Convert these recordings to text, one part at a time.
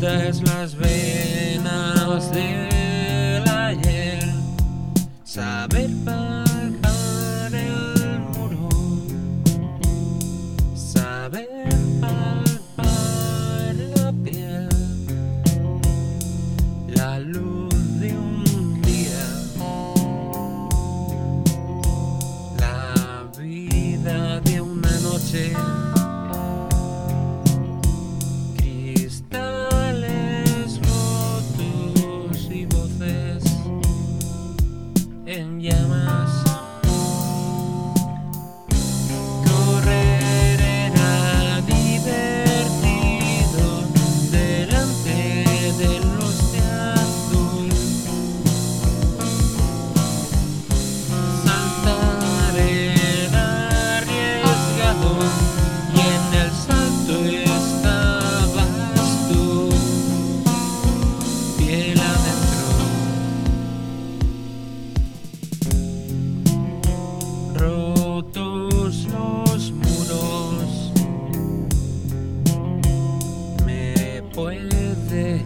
cortes las venas del ayer, saber palpar el muro, saber palpar la piel, la luz de un día, la vida de una noche. En llamas, correr era divertido delante de los de azul, saltar era arriesgado y en el salto estabas tú, piel adentro. Rotos los muros, me puedes ver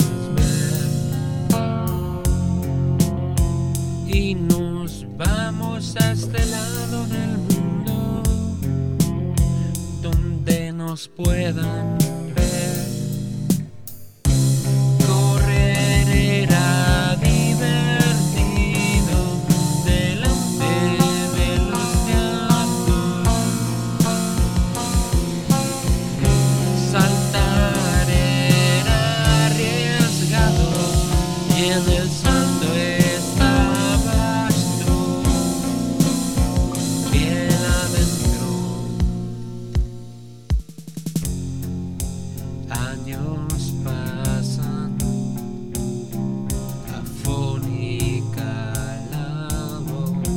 y nos vamos a este lado del mundo donde nos puedan ver. En el salto estabas tú, bien adentro. Años pasan, afónica la voz,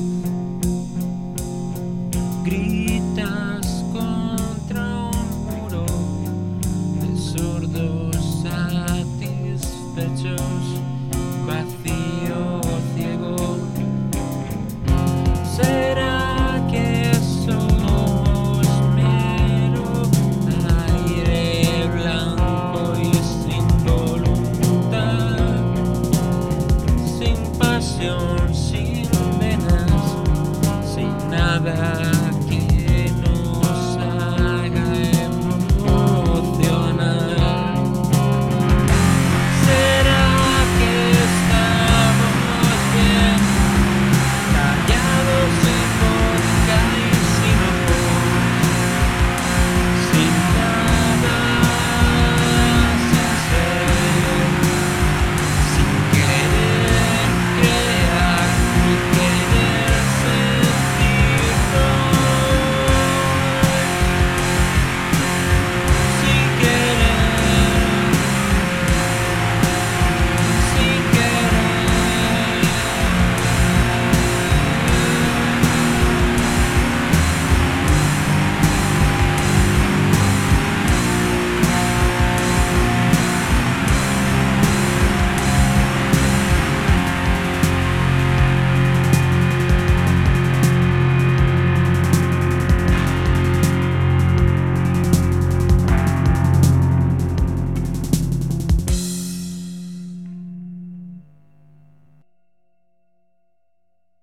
gritas contra un muro de sordos satisfechos. Vacío, ciego, ¿será que somos mero aire blanco y sin voluntad, sin pasión?